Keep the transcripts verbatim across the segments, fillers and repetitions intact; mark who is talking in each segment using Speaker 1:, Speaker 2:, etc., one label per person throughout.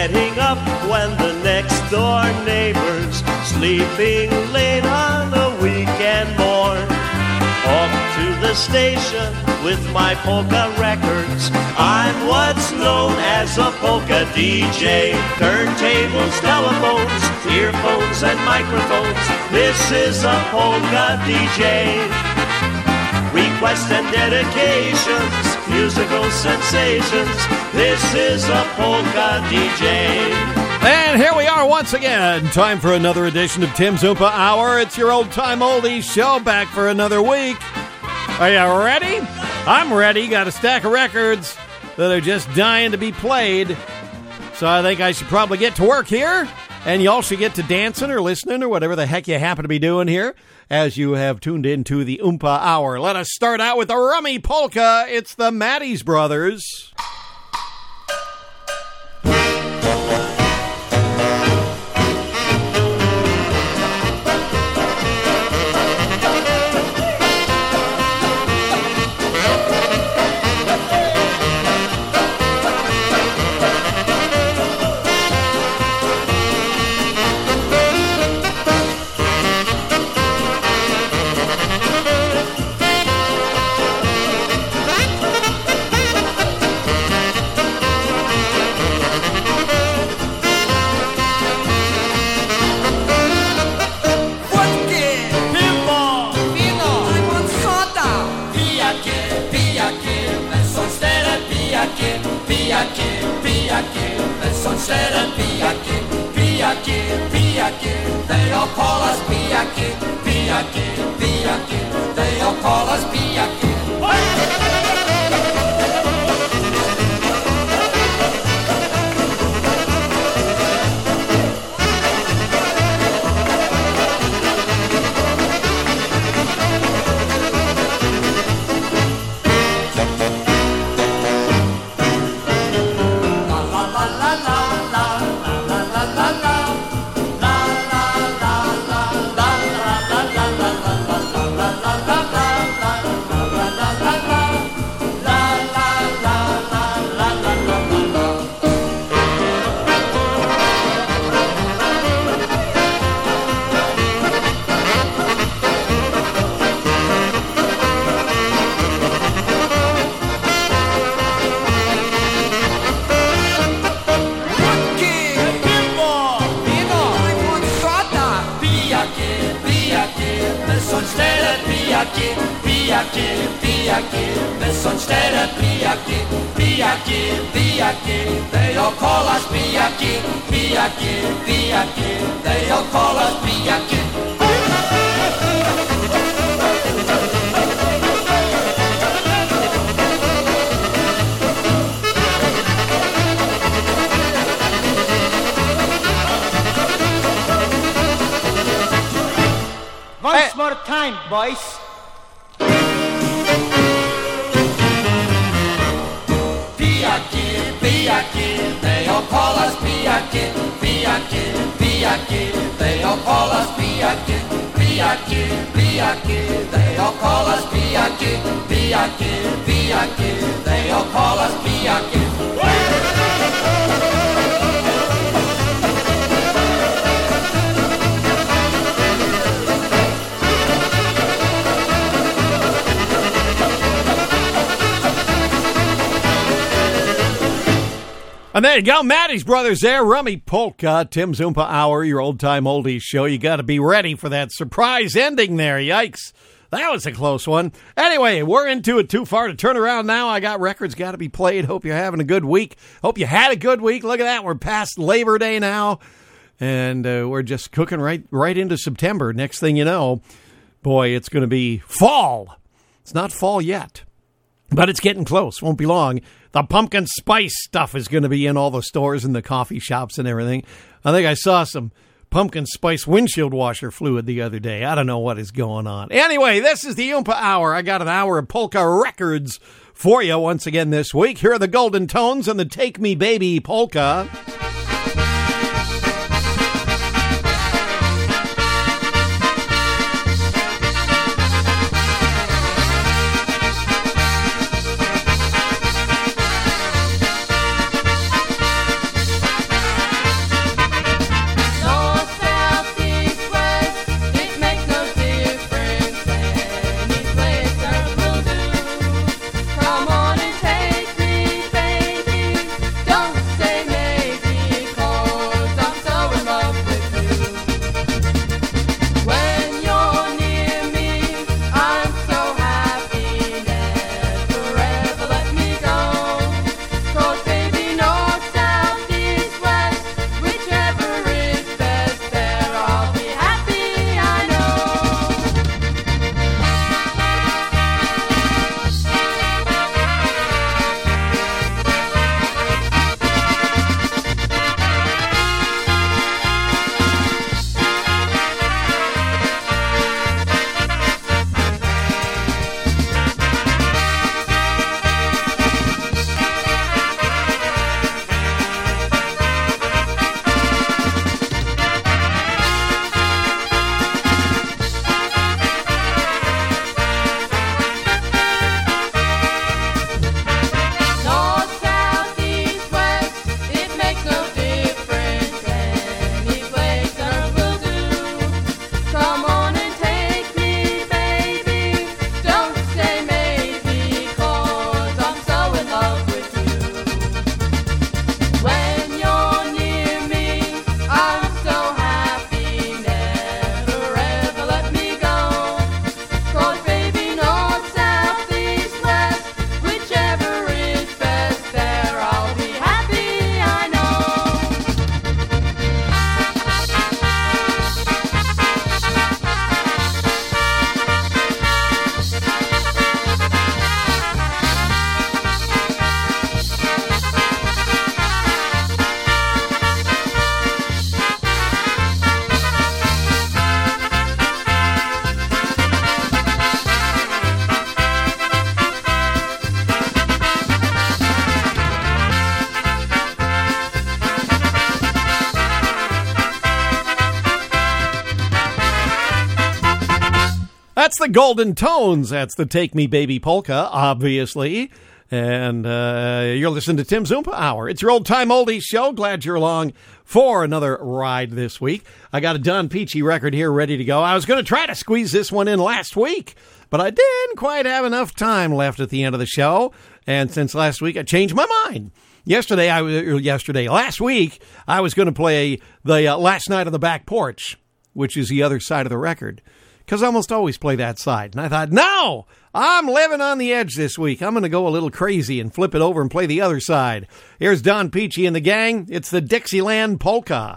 Speaker 1: getting up when the next door neighbor's sleeping late on a weekend morn. Off to the station with my polka records. I'm what's known as a polka D J. Turntables, telephones, earphones and microphones. This is a polka D J. Requests and dedications, musical sensations. This is a polka D J.
Speaker 2: And here we are once again. Time for another edition of Tim's Oompa Hour. It's your old-time oldies show, back for another week. Are you ready? I'm ready. Got a stack of records that are just dying to be played. So I think I should probably get to work here. And y'all should get to dancing or listening or whatever the heck you happen to be doing here as you have tuned into the Oompa Hour. Let us start out with a rummy polka. It's the Matties Brothers.
Speaker 3: They all call us Piyaki, Piyaki, Piyaki. They all call us Piyaki. They all call us Piyaki, Piyaki, Piyaki. They all call us Piyaki.
Speaker 4: Once more time, boys.
Speaker 3: Piyaki, Piyaki, they all call us Piyaki, Piyaki, Piyaki. They all call us Piyaki, Piyaki, Piyaki. They all call us Piyaki, Piyaki, Piyaki. They all call us Piyaki.
Speaker 2: And there you go, Matties Brothers there, Rummy Polka, Tim's Oompa Hour, your old-time oldies show. You got to be ready for that surprise ending there, yikes. That was a close one. Anyway, we're into it too far to turn around now. I got records got to be played. Hope you're having a good week. Hope you had a good week. Look at that, we're past Labor Day now, and uh, we're just cooking right, right into September. Next thing you know, boy, it's going to be fall. It's not fall yet, but it's getting close. Won't be long. The pumpkin spice stuff is going to be in all the stores and the coffee shops and everything. I think I saw some pumpkin spice windshield washer fluid the other day. I don't know what is going on. Anyway, this is the Oompa Hour. I got an hour of polka records for you once again this week. Here are the Golden Tones and the Take Me Baby polka. the Golden Tones. That's the Take Me Baby Polka, obviously. And uh, you're listening to Tim's Oompa Hour. It's your old-time oldies show. Glad you're along for another ride this week. I got a Don Peachy record here ready to go. I was going to try to squeeze this one in last week, but I didn't quite have enough time left at the end of the show. And since last week, I changed my mind. Yesterday, I was yesterday, last week, I was going to play the uh, Last Night on the Back Porch, which is the other side of the record, because I almost always play that side. And I thought, no, I'm living on the edge this week. I'm going to go a little crazy and flip it over and play the other side. Here's Don Peachy and the gang. It's the Dixieland Polka.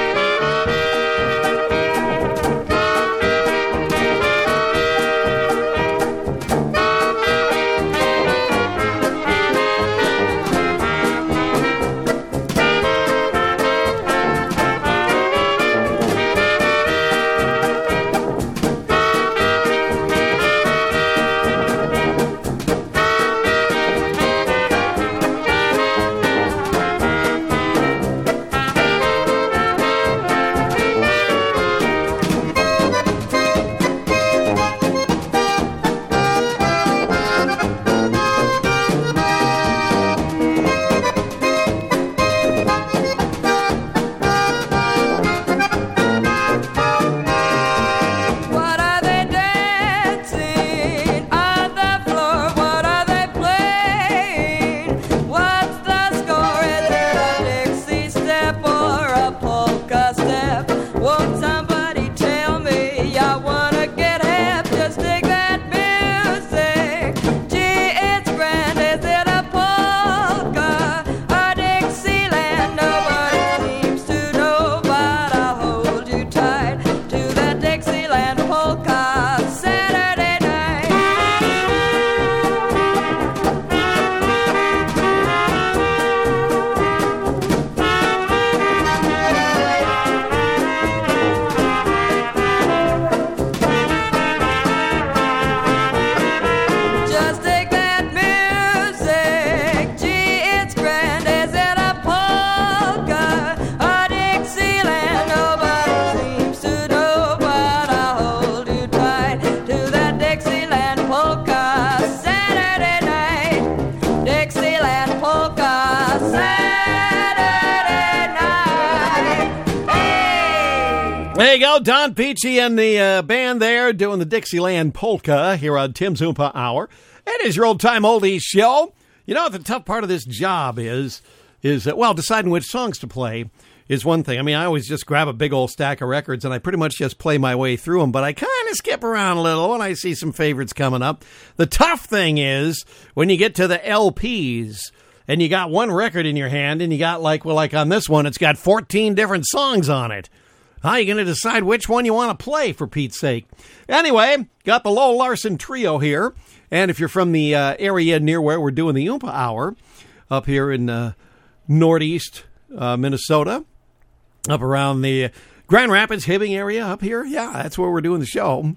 Speaker 2: There you go, Don Peachy and the uh, band there doing the Dixieland Polka here on Tim's Oompa Hour. It is your old-time oldies show. You know what the tough part of this job is, is, uh, well, deciding which songs to play is one thing. I mean, I always just grab a big old stack of records and I pretty much just play my way through them, but I kind of skip around a little when I see some favorites coming up. The tough thing is when you get to the L Ps and you got one record in your hand and you got like, well, like on this one, it's got fourteen different songs on it. How are you going to decide which one you want to play, for Pete's sake? Anyway, got the Lowell Larson Trio here. And if you're from the uh, area near where we're doing the Oompa Hour, up here in uh, northeast uh, Minnesota, up around the Grand Rapids, Hibbing area up here, yeah, that's where we're doing the show.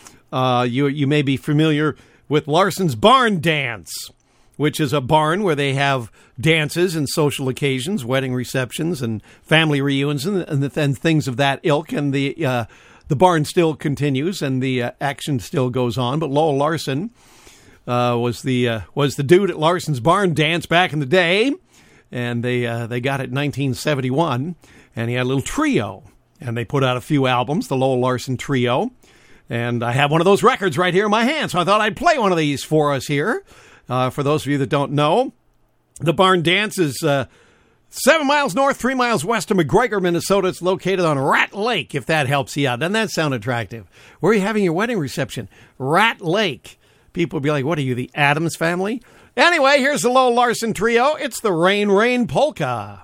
Speaker 2: Uh, you, you may be familiar with Larson's Barn Dance, which is a barn where they have dances and social occasions, wedding receptions and family reunions and, and, and things of that ilk. And the uh, the barn still continues and the uh, action still goes on. But Lowell Larson uh, was the uh, was the dude at Larson's Barn Dance back in the day, and they uh, they got it in nineteen seventy-one. And he had a little trio, and they put out a few albums, the Lowell Larson Trio. And I have one of those records right here in my hand, so I thought I'd play one of these for us here. Uh, for those of you that don't know, the Barn Dance is uh, seven miles north, three miles west of McGregor, Minnesota. It's located on Rat Lake, if that helps you out. Doesn't that sound attractive? Where are you having your wedding reception? Rat Lake. People will be like, what are you, the Addams Family? Anyway, here's the Lowell Larson Trio. It's the Rain, Rain Polka.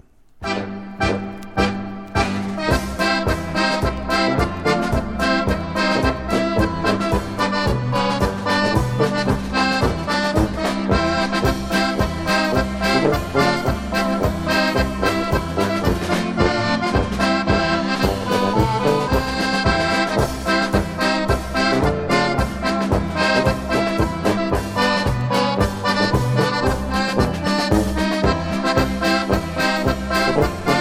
Speaker 5: Thank you.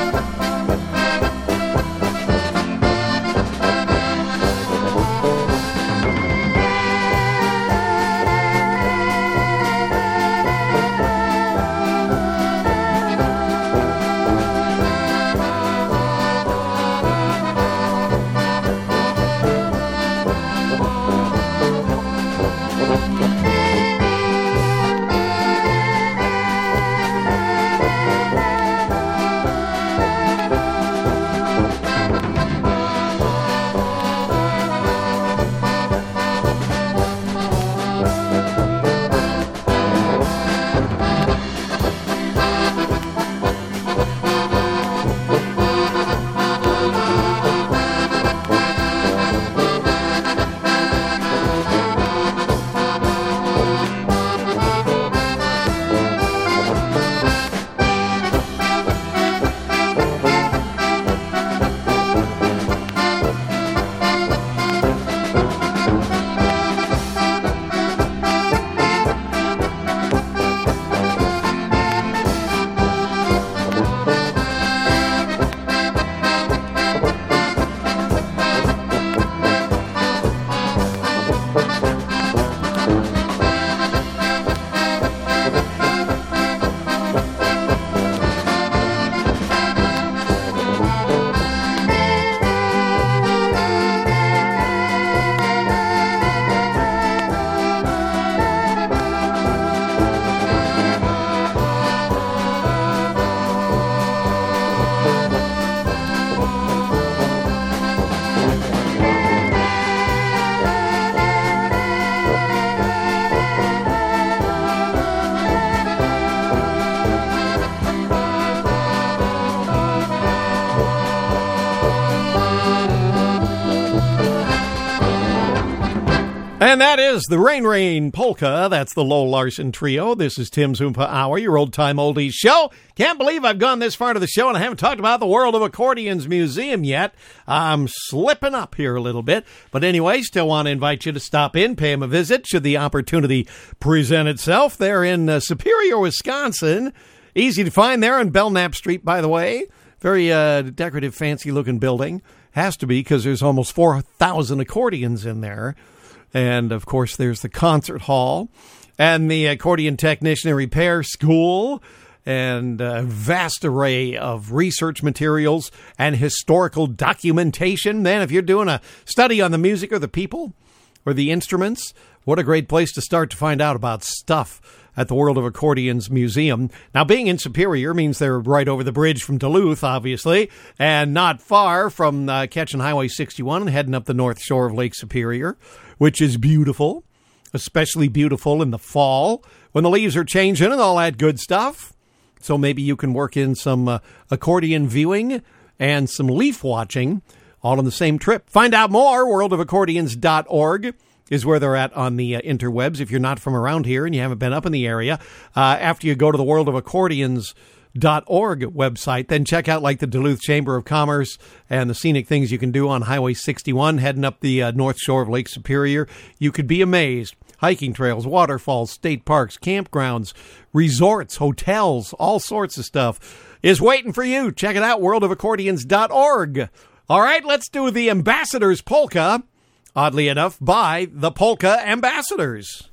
Speaker 2: And that is the Rain Rain Polka. That's the Lowell Larson Trio. This is Tim's Oompa Hour, your old-time oldies show. Can't believe I've gone this far to the show and I haven't talked about the World of Accordions Museum yet. I'm slipping up here a little bit. But anyway, still want to invite you to stop in, pay them a visit, should the opportunity present itself. They're in uh, Superior, Wisconsin. Easy to find there on Belknap Street, by the way. Very uh, decorative, fancy-looking building. Has to be because there's almost four thousand accordions in there. And, of course, there's the concert hall and the accordion technician and repair school and a vast array of research materials and historical documentation. Then, if you're doing a study on the music or the people or the instruments, what a great place to start to find out about stuff at the World of Accordions Museum. Now, being in Superior means they're right over the bridge from Duluth, obviously, and not far from uh, catching Highway sixty-one and heading up the north shore of Lake Superior, which is beautiful, especially beautiful in the fall when the leaves are changing and all that good stuff. So maybe you can work in some uh, accordion viewing and some leaf watching all on the same trip. Find out more, world of accordions dot org is where they're at on the uh, interwebs. If you're not from around here and you haven't been up in the area, uh, after you go to the world of accordions dot org website, then check out like the Duluth Chamber of Commerce and the scenic things you can do on Highway sixty-one heading up the uh, north shore of Lake Superior. You could be amazed. Hiking trails, waterfalls, state parks, campgrounds, resorts, hotels, all sorts of stuff is waiting for you. Check it out, world of accordions dot org. All right, let's do the Ambassadors Polka, oddly enough, by the Polka Ambassadors.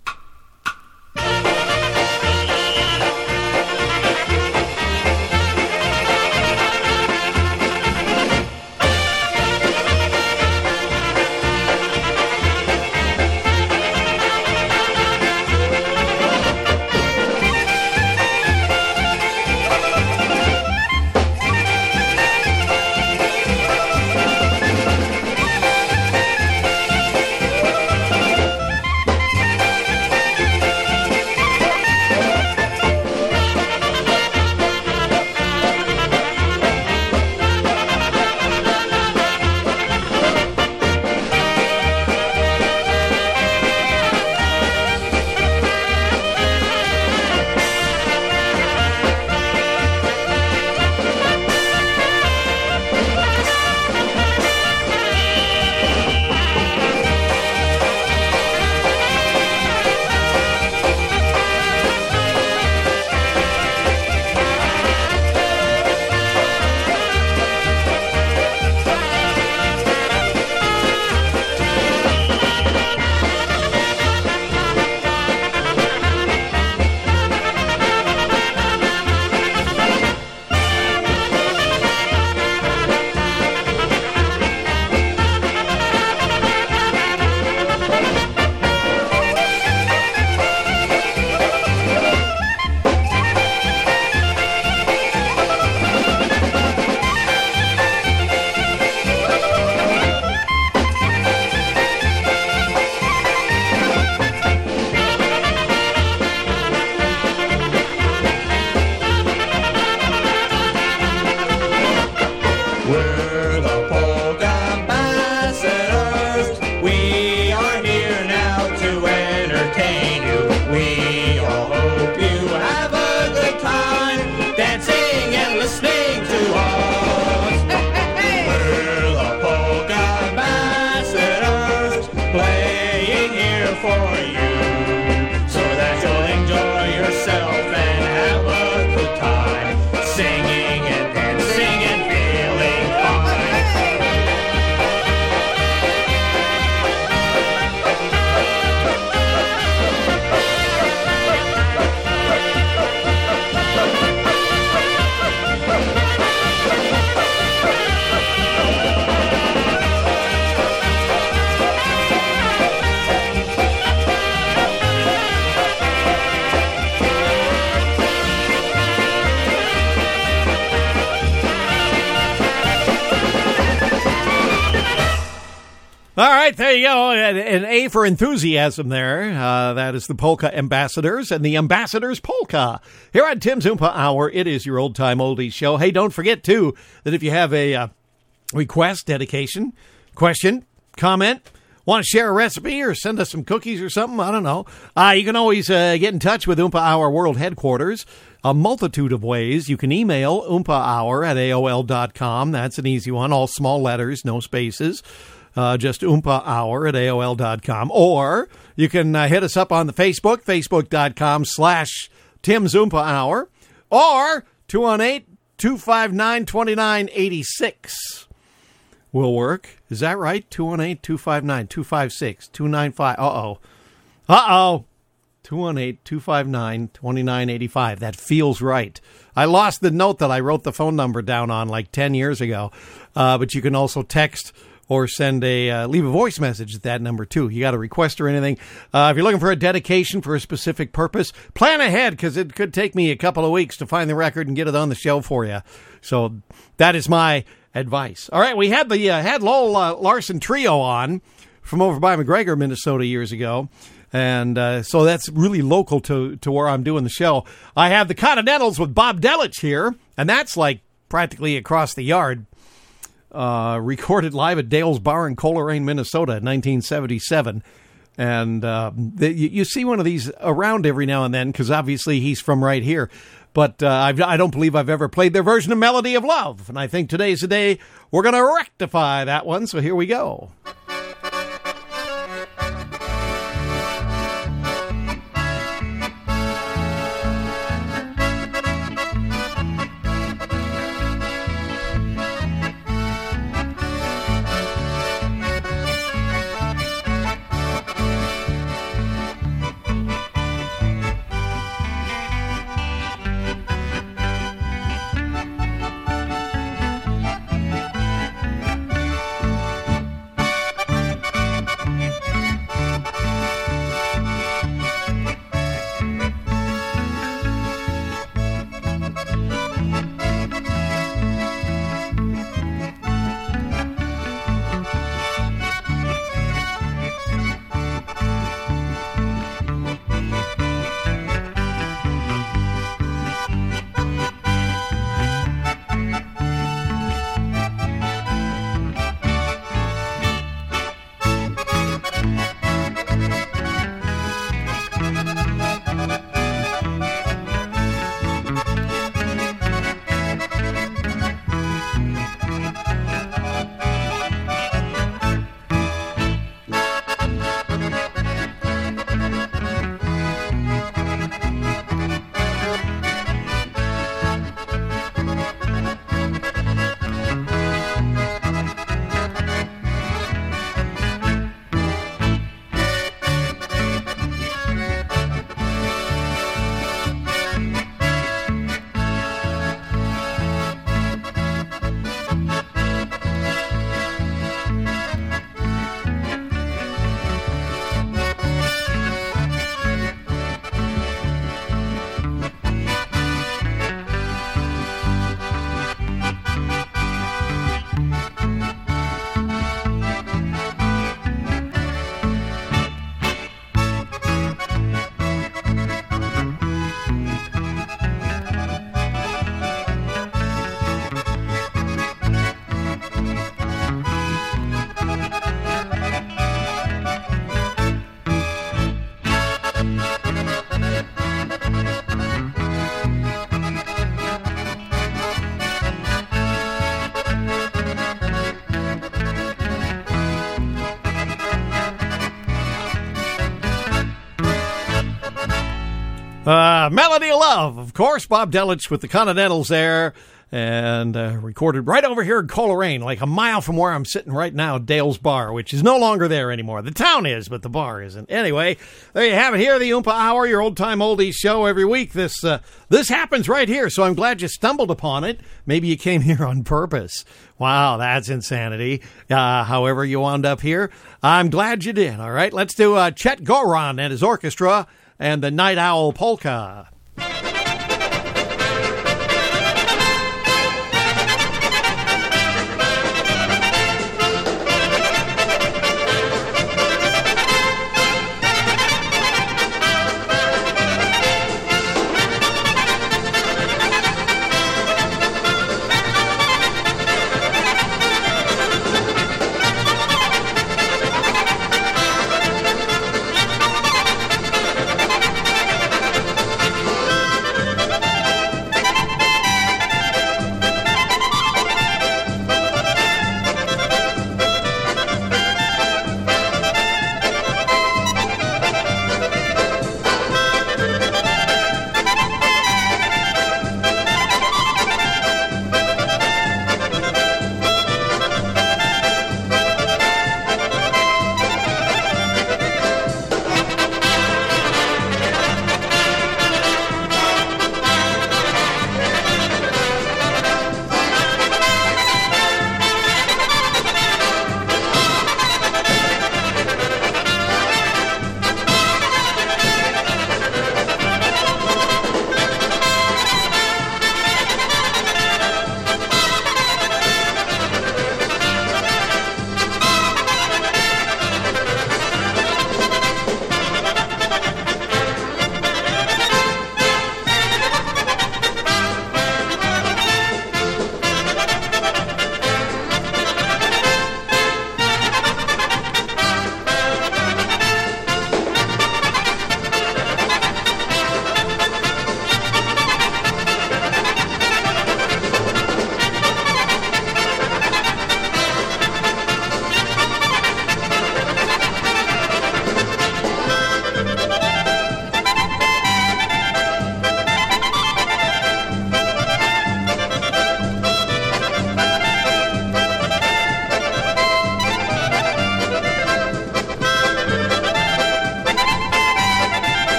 Speaker 2: All right, there you go. An A for enthusiasm there. Uh, that is the Polka Ambassadors and the Ambassadors Polka. Here on Tim's Oompa Hour, it is your old-time oldies show. Hey, don't forget, too, that if you have a uh, request, dedication, question, comment, Want to share a recipe or send us some cookies or something? I don't know. Uh, you can always uh, get in touch with Oompa Hour World Headquarters. A multitude of ways. You can email oompahour at A O L dot com. That's an easy one. All small letters, no spaces. Uh, just oompahour at A O L dot com. Or you can uh, hit us up on the Facebook, facebook.com slash Tim's Oompa Hour. Or two one eight, two five nine, two nine eight six will work. Is that right? two one eight, two five nine, two five six, two nine five. Uh-oh. Uh-oh. two one eight, two five nine, two nine eight five. That feels right. I lost the note that I wrote the phone number down on like ten years ago. Uh, but you can also text or send a, uh, leave a voice message at that number too. You got a request or anything. Uh, if you're looking for a dedication for a specific purpose, plan ahead because it could take me a couple of weeks to find the record and get it on the show for you. So that is my advice. All right. We had the, uh, had Lowell uh, Larson Trio on from over by McGregor, Minnesota years ago. And uh, so that's really local to, to where I'm doing the show. I have the Continentals with Bob Delich here, and that's like practically across the yard. Uh, recorded live at Dale's Bar in Coleraine, Minnesota in nineteen seventy-seven. And uh, the, you, you see one of these around every now and then because obviously he's from right here. But uh, I've, I don't believe I've ever played their version of Melody of Love. And I think today's the day we're going to rectify that one. So here we go. Uh, Melody of Love, of course, Bob Delich with the Continentals there, and uh, recorded right over here in Coleraine, like a mile from where I'm sitting right now, Dale's Bar, which is no longer there anymore. The town is, but the bar isn't. Anyway, there you have it here, the Oompa Hour, your old-time oldies show every week. This uh, this happens right here, so I'm glad you stumbled upon it. Maybe you came here on purpose. Wow, that's insanity. Uh, however you wound up here, I'm glad you did. All right, let's do uh, Chet Goran and his orchestra and the Night Owl Polka.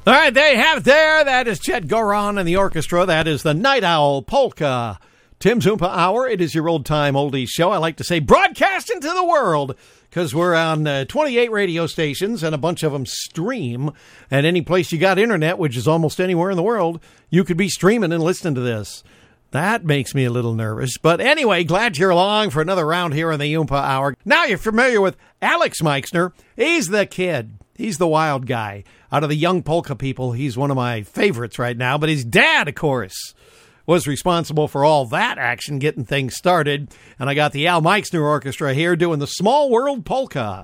Speaker 2: All right, there you have it there. That is Chet Goron and the orchestra. That is the Night Owl Polka. Tim Zumpa Hour. It is your old-time oldies show. I like to say broadcasting to the world because we're on uh, twenty-eight radio stations and a bunch of them stream. And any place you got internet, which is almost anywhere in the world, you could be streaming and listening to this. That makes me a little nervous. But anyway, glad you're along for another round here in the Oompa Hour. Now you're familiar with Alex Meixner. He's the kid. He's the wild guy. Out of the young polka people, he's one of my favorites right now. But his dad, of course, was responsible for all that action, getting things started. And I got the Al Meixner Orchestra here doing the Small World Polka.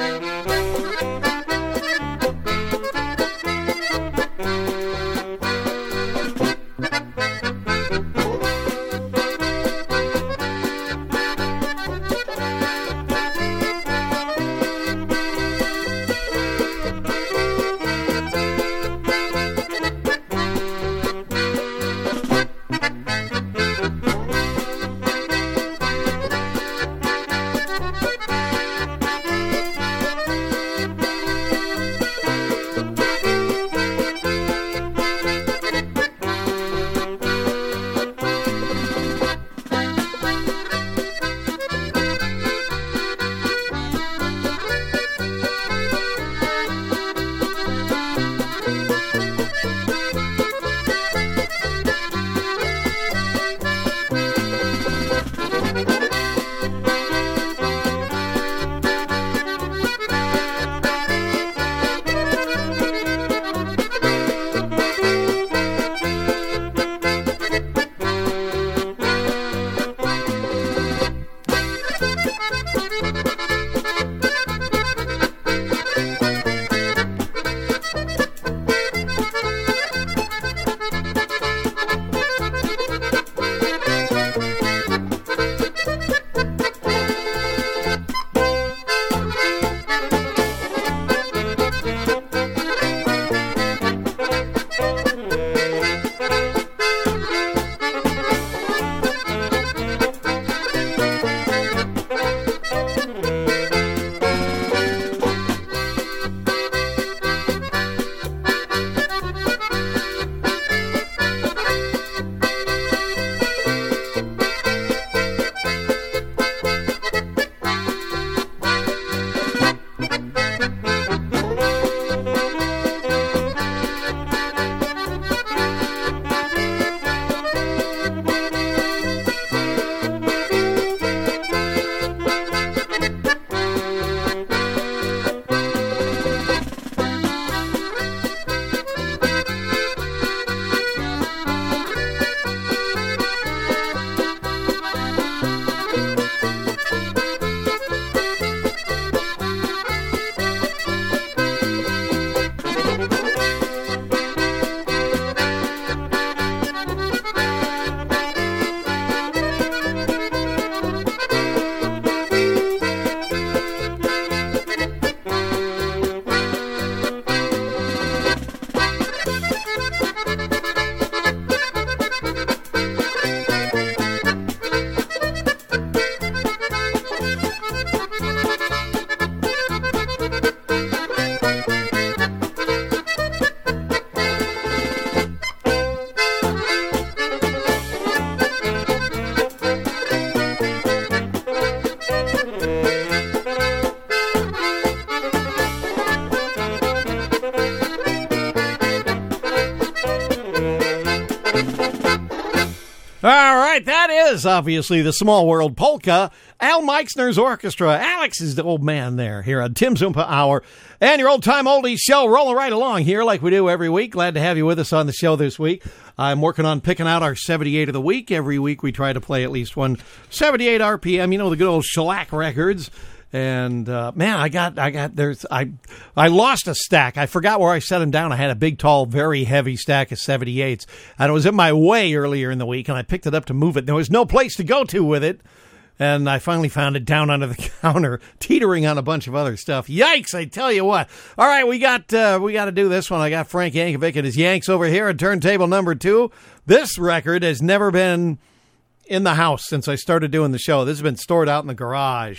Speaker 2: All right, that is obviously the Small World Polka. Al Meixner's orchestra. Alex is the old man there here on Tim Zumpa Hour. And your old-time oldies show rolling right along here like we do every week. Glad to have you with us on the show this week. I'm working on picking out our seventy-eight of the week. Every week we try to play at least one seventy-eight R P M, you know, the good old shellac records. And, uh, man, I got, I got, there's, I, I lost a stack. I forgot where I set them down. I had a big, tall, very heavy stack of seventy-eights, and it was in my way earlier in the week, and I picked it up to move it. There was no place to go to with it, and I finally found it down under the counter, teetering on a bunch of other stuff. Yikes, I tell you what. All right, we got, uh, we got to do this one. I got Frank Yankovic and his Yanks over here at turntable number two. This record has never been in the house since I started doing the show. This has been stored out in the garage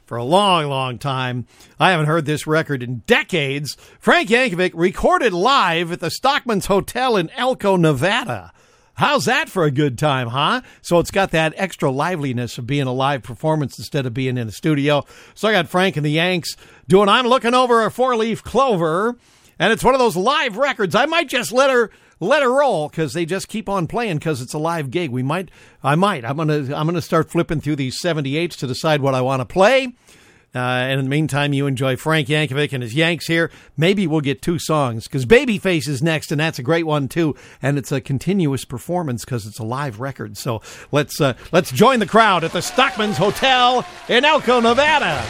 Speaker 2: for a long, long time. I haven't heard this record in decades. Frank Yankovic recorded live at the Stockman's Hotel in Elko, Nevada. How's that for a good time, huh? So it's got that extra liveliness of being a live performance instead of being in a studio. So I got Frank and the Yanks doing I'm Looking Over a Four-Leaf Clover, and it's one of those live records. I might just let her let her roll because they just keep on playing because it's a live gig. We might, I might. I'm gonna I'm gonna start flipping through these seventy-eights to decide what I want to play. Uh, and in the meantime, you enjoy Frank Yankovic and his Yanks here. Maybe we'll get two songs because Babyface is next, and that's a great one too. And it's a continuous performance because it's a live record. So let's uh, let's join the crowd at the Stockman's Hotel in Elko, Nevada.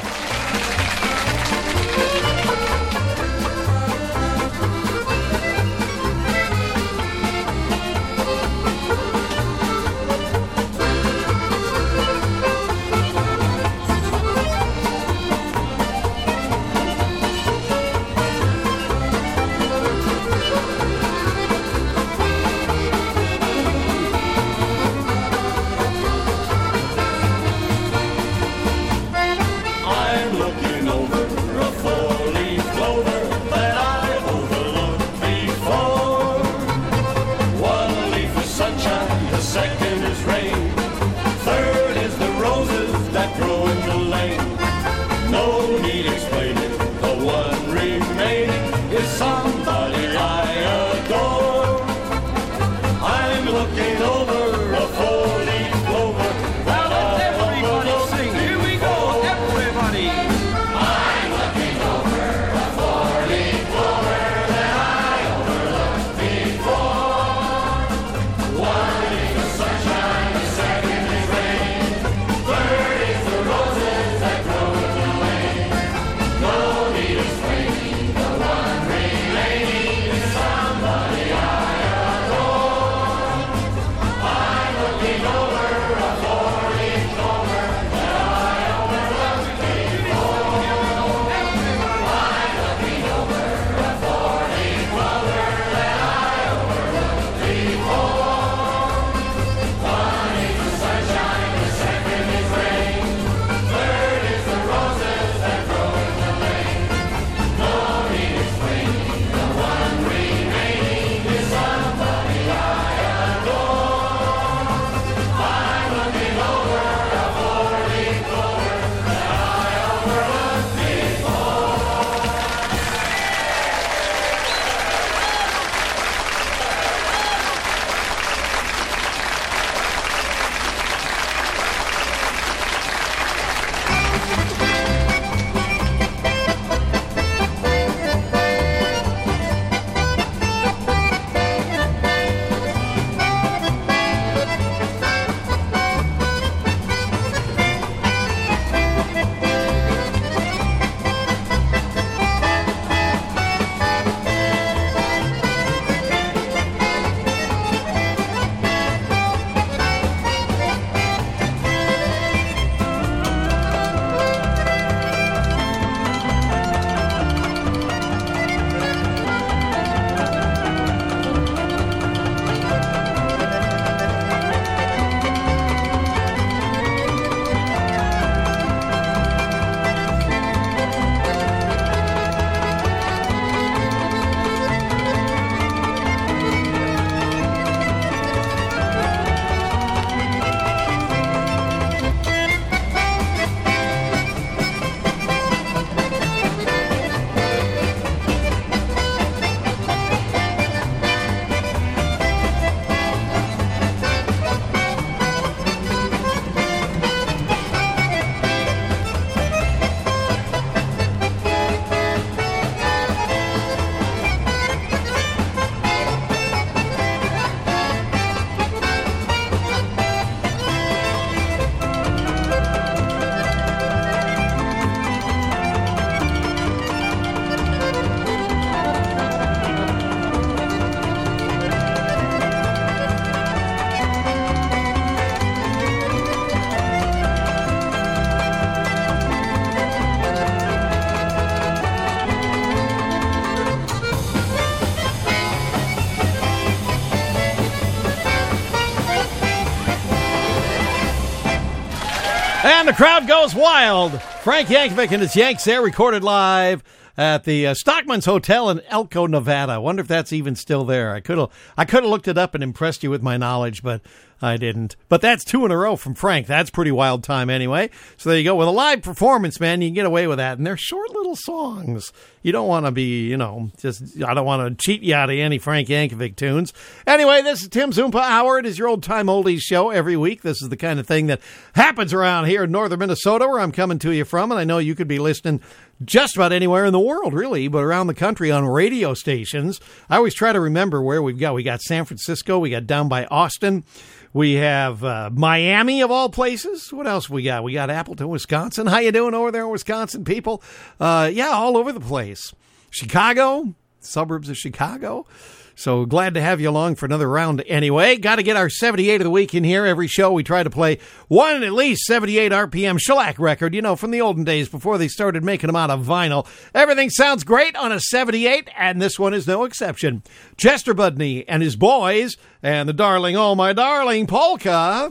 Speaker 2: And the crowd goes wild. Frank Yankovic and his Yanks there, recorded live at the uh, Stockman's Hotel in Elko, Nevada. I wonder if that's even still there. I could have I could have looked it up and impressed you with my knowledge, but I didn't. But that's two in a row from Frank. That's pretty wild time anyway. So there you go. With a live performance, man, you can get away with that. And they're short little songs. You don't want to be, you know, just, I don't want to cheat you out of any Frank Yankovic tunes. Anyway, this is Tim Zumpa Hour. It is your old-time oldies show every week. This is the kind of thing that happens around here in northern Minnesota, where I'm coming to you from. And I know you could be listening just about anywhere in the world, really, but around the country on radio stations. I always try to remember where we've got. We got San Francisco. We got down by Austin. We have uh, Miami, of all places. What else we got? We got Appleton, Wisconsin. How you doing over there, Wisconsin people? Uh, yeah, all over the place. Chicago, suburbs of Chicago. So glad to have you along for another round anyway. Got to get our seventy-eight of the week in here. Every show we try to play one at least seventy-eight R P M shellac record, you know, from the olden days before they started making them out of vinyl. Everything sounds great on a seventy-eight, and this one is no exception. Chester Budney and his boys and the Darling, Oh My Darling polka.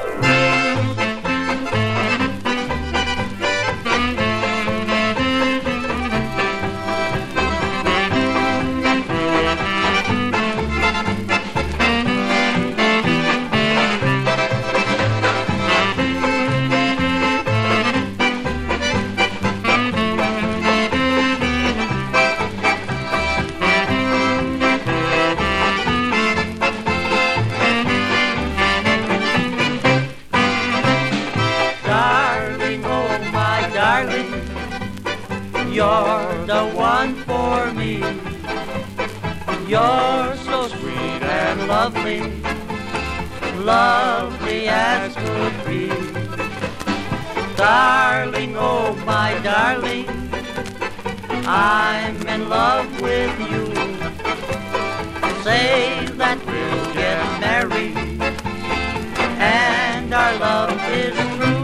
Speaker 4: You're the one for me. You're so sweet and lovely, lovely as could be. Darling, oh my darling, I'm in love with you. Say that we'll get married and our love is true.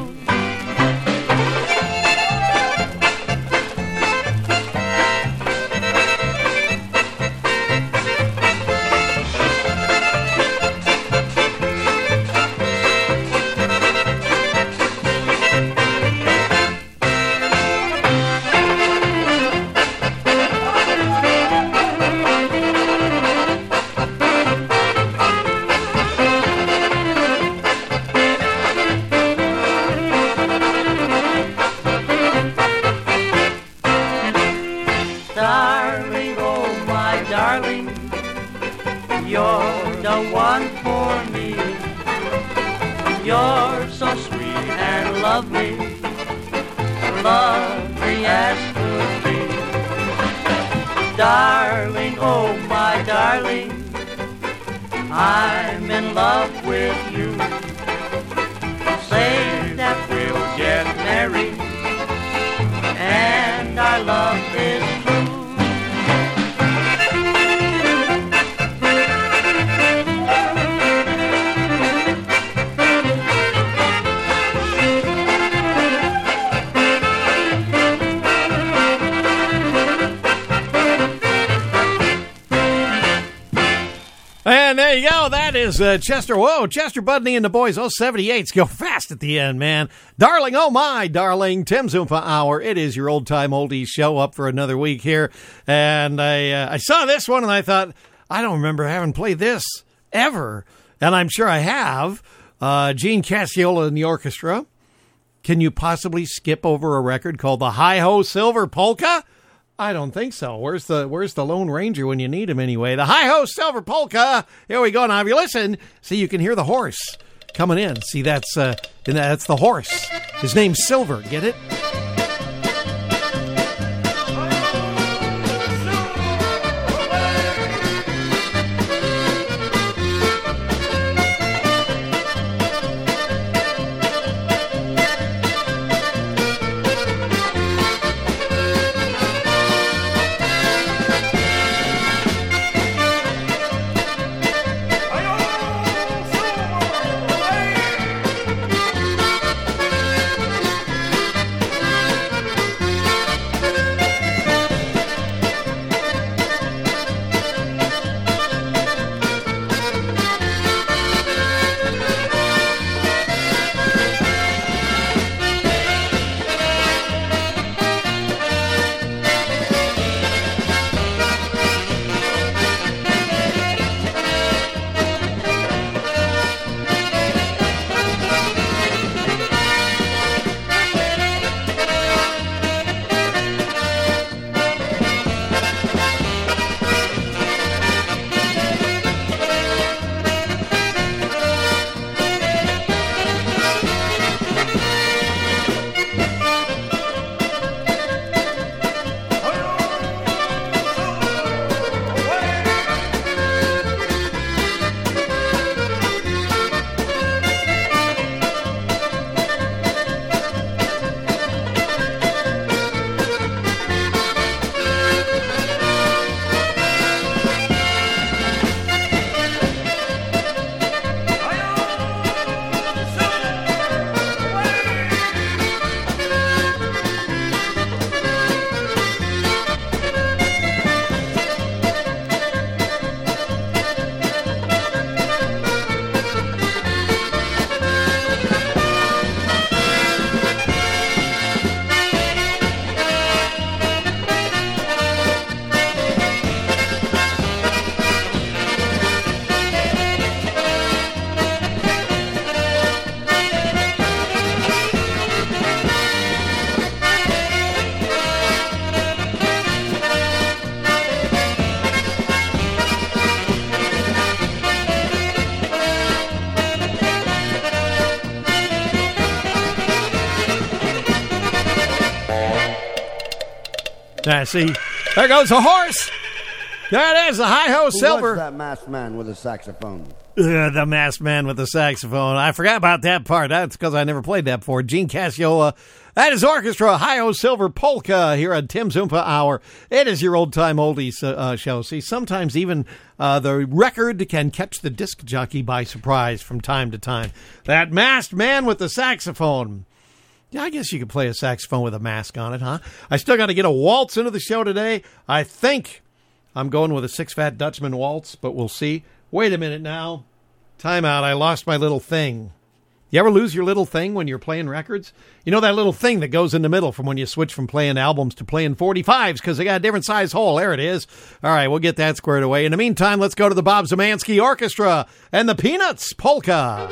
Speaker 4: Darling, oh my darling, I'm in love with you. Say that we'll get married and our love is true.
Speaker 2: And there you go. That is uh, Chester. Whoa, Chester Budney and the boys. Oh, seventy-eights go fast at the end, man. Darling, oh my darling. Tim Zumpa Hour. It is your old-time oldies show up for another week here. And I uh, I saw this one and I thought, I don't remember having played this ever. And I'm sure I have. Uh, Gene Casciola and the orchestra. Can you possibly skip over a record called the Hi-Ho Silver Polka? I don't think so. Where's the Where's the Lone Ranger when you need him anyway? The Hi-Ho Silver Polka. Here we go. Now, if you listen, see, you can hear the horse coming in. See, that's uh, that's the horse. His name's Silver. Get it? Ah, see, there goes a horse. That is the Hi-Ho Silver.
Speaker 5: Who was that masked man with a saxophone?
Speaker 2: Uh, the masked man with the saxophone. I forgot about that part. That's because I never played that before. Gene Cassiola. That is orchestra, Hi-Ho Silver Polka here on Tim's Oompa Hour. It is your old-time oldies uh, uh, show. See, sometimes even uh, the record can catch the disc jockey by surprise from time to time. That masked man with the saxophone. Yeah, I guess you could play a saxophone with a mask on it, huh? I still got to get a waltz into the show today. I think I'm going with a Six Fat Dutchman waltz, but we'll see. Wait a minute now. Time out. I lost my little thing. You ever lose your little thing when you're playing records? You know that little thing that goes in the middle from when you switch from playing albums to playing forty-fives because they got a different size hole. There it is. All right, we'll get that squared away. In the meantime, let's go to the Bob Zemansky Orchestra and the Peanuts Polka.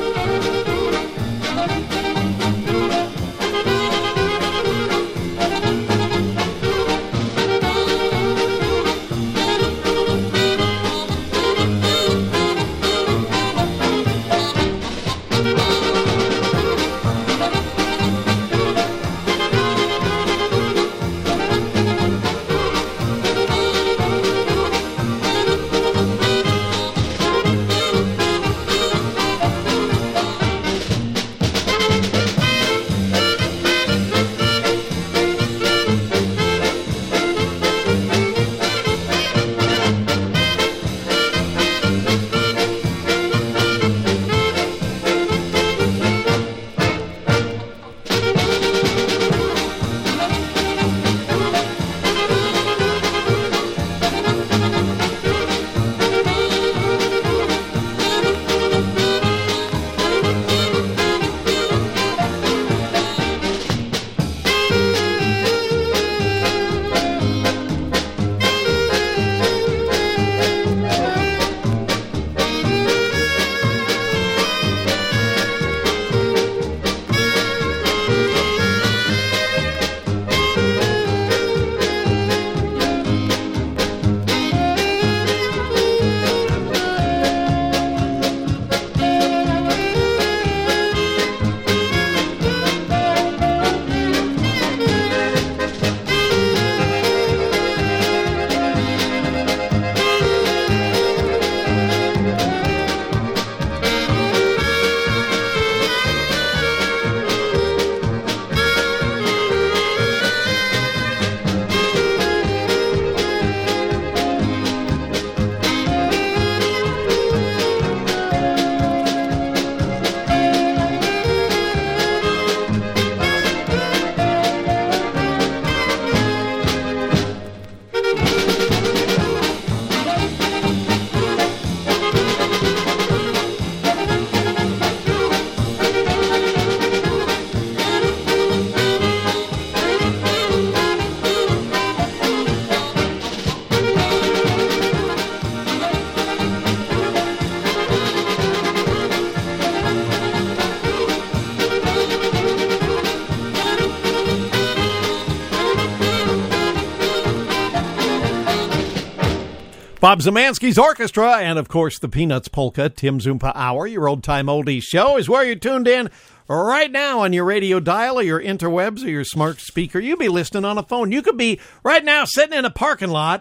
Speaker 2: Bob Zemansky's Orchestra, and of course the Peanuts Polka. Tim's Oompa Hour, your old-time oldies show, is where you're tuned in right now on your radio dial or your interwebs or your smart speaker. You be listening on a phone. You could be right now sitting in a parking lot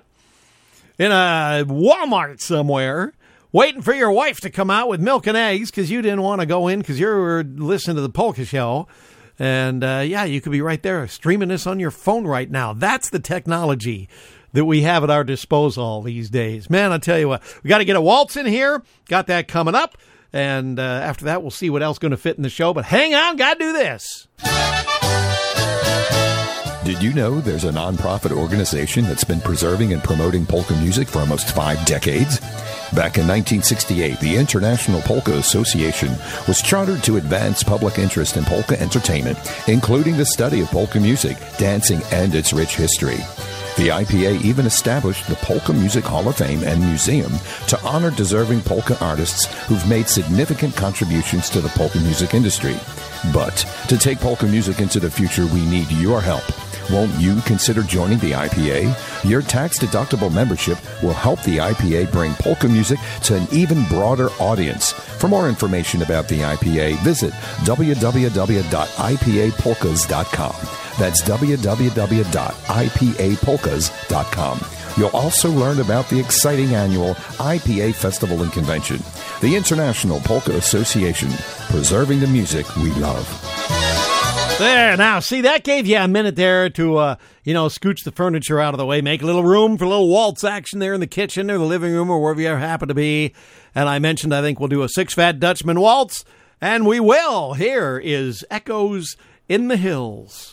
Speaker 2: in a Walmart somewhere waiting for your wife to come out with milk and eggs because you didn't want to go in because you were listening to the polka show. And, uh, yeah, you could be right there streaming this on your phone right now. That's the technology that we have at our disposal these days. Man, I tell you what, we got to get a waltz in here. Got that coming up. And uh, after that, we'll see what else going to fit in the show. But hang on, got to do this.
Speaker 6: Did you know there's a nonprofit organization that's been preserving and promoting polka music for almost five decades? Back in nineteen sixty-eight, the International Polka Association was chartered to advance public interest in polka entertainment, including the study of polka music, dancing, and its rich history. The I P A even established the Polka Music Hall of Fame and Museum to honor deserving polka artists who've made significant contributions to the polka music industry. But to take polka music into the future, we need your help. Won't you consider joining the I P A? Your tax-deductible membership will help the I P A bring polka music to an even broader audience. For more information about the I P A, visit w w w dot i p a polkas dot com. That's w w w dot i p a polkas dot com. You'll also learn about the exciting annual I P A Festival and Convention, the International Polka Association, preserving the music we love.
Speaker 2: There, now, see, that gave you a minute there to, uh, you know, scooch the furniture out of the way, make a little room for a little waltz action there in the kitchen or the living room or wherever you happen to be. And I mentioned I think we'll do a Six Fat Dutchman waltz, and we will. Here is Echoes in the Hills.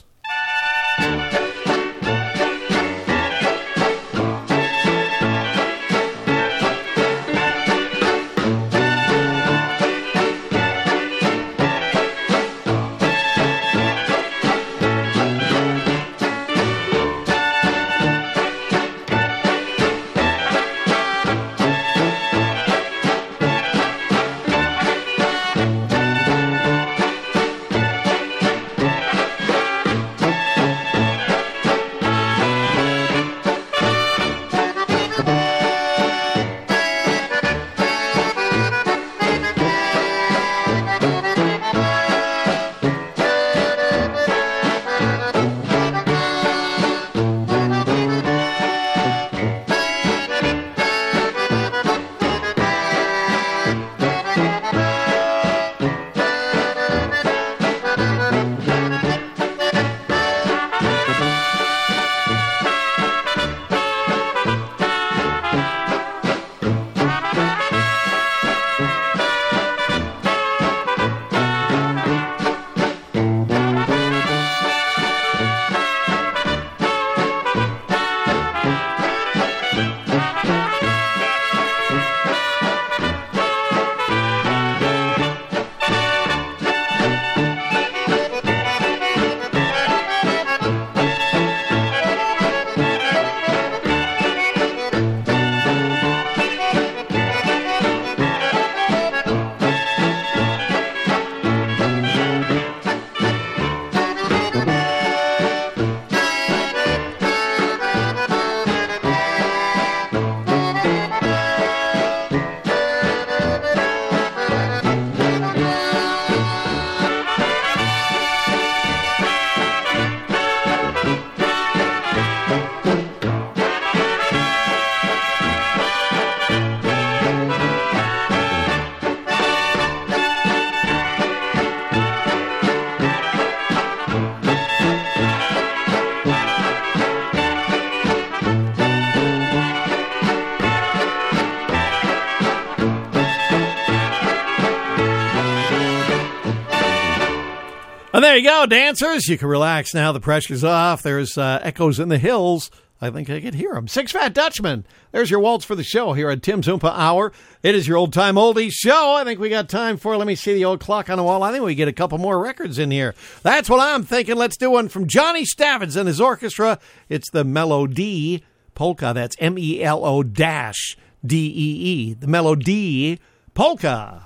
Speaker 2: And there you go, dancers. You can relax now. The pressure's off. There's uh, Echoes in the Hills. I think I can hear them. Six Fat Dutchman. There's your waltz for the show here at Tim's Oompa Hour. It is your old-time oldies show. I think we got time for, let me see the old clock on the wall. I think we get a couple more records in here. That's what I'm thinking. Let's do one from Johnny Stavins and his orchestra. It's the Melody Polka. That's M E L O dash D E E. The Melody Polka.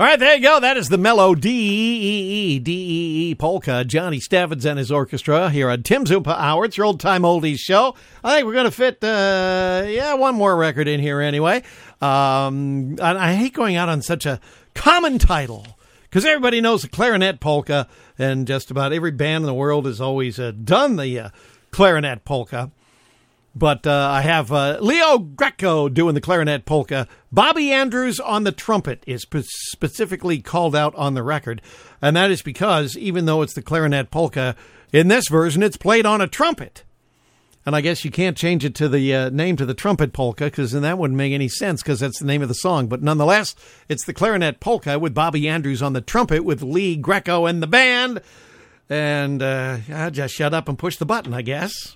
Speaker 2: All right, there you go. That is the mellow D E E, D E E polka. Johnny Stavins and his orchestra here on Tim's Oompa Hour. It's your old-time oldies show. I think we're going to fit, uh, yeah, one more record in here anyway. Um, and I hate going out on such a common title because everybody knows the clarinet polka, and just about every band in the world has always uh, done the uh, clarinet polka. But uh, I have uh, Leo Greco doing the clarinet polka. Bobby Andrews on the trumpet is spe- specifically called out on the record. And that is because even though it's the clarinet polka, in this version it's played on a trumpet. And I guess you can't change it to the uh, name to the trumpet polka because then that wouldn't make any sense because that's the name of the song. But nonetheless, it's the clarinet polka with Bobby Andrews on the trumpet with Lee Greco and the band. And uh, I just shut up and push the button, I guess.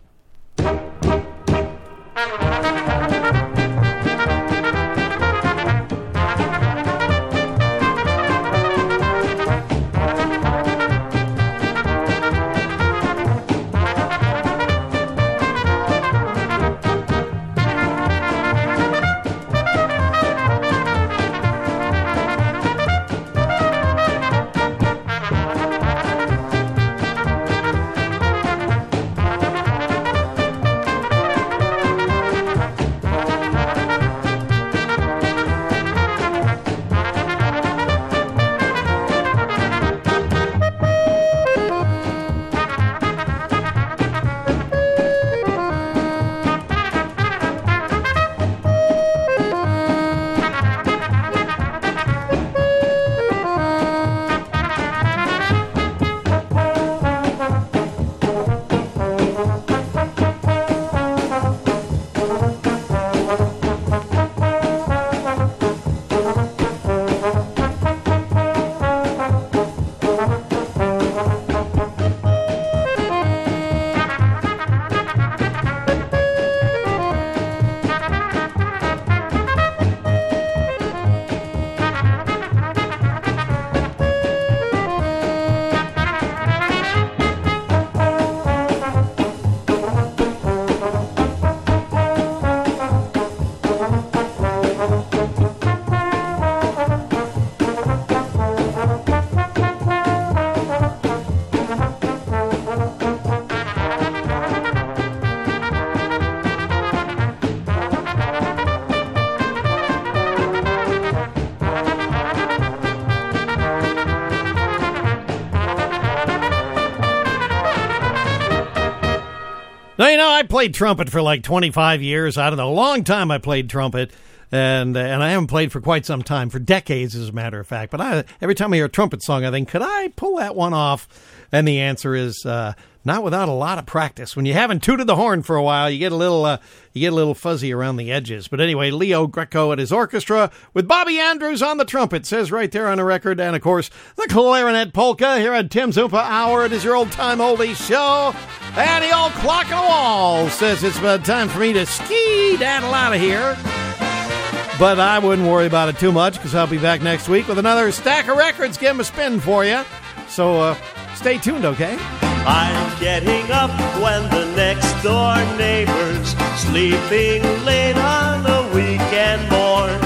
Speaker 2: Now, you know, I played trumpet for like twenty-five years. I don't know, a long time I played trumpet, and and I haven't played for quite some time, for decades, as a matter of fact. But I, every time I hear a trumpet song, I think, could I pull that one off? And the answer is uh, not without a lot of practice. When you haven't tooted the horn for a while, you get a little uh, you get a little fuzzy around the edges. But anyway, Leo Greco at his orchestra with Bobby Andrews on the trumpet, says right there on the record. And, of course, the clarinet polka here at Tim's Oompa Hour. It is your old-time oldies show. And the old clock on the wall says it's about time for me to ski-daddle out of here. But I wouldn't worry about it too much because I'll be back next week with another stack of records. Give them a spin for you. So uh, stay tuned, okay?
Speaker 1: I'm getting up when the next door neighbor's sleeping late on a weekend morn.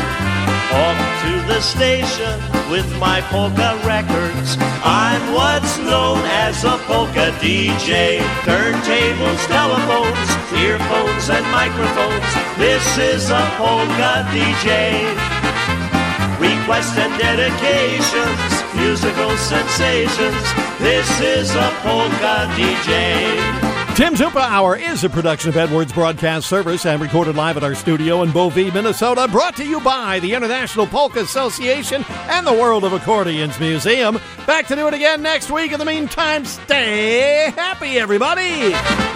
Speaker 1: Off to the station with my polka records. I'm what's known as a polka D J. Turntables, telephones, earphones, and microphones. This is a polka D J. Requests and dedications, musical sensations. This is a polka D J.
Speaker 2: Tim's Oompa Hour is a production of Edwards Broadcast Service and recorded live at our studio in Bovee, Minnesota. Brought to you by the International Polka Association and the World of Accordions Museum. Back to do it again next week. In the meantime, stay happy, everybody.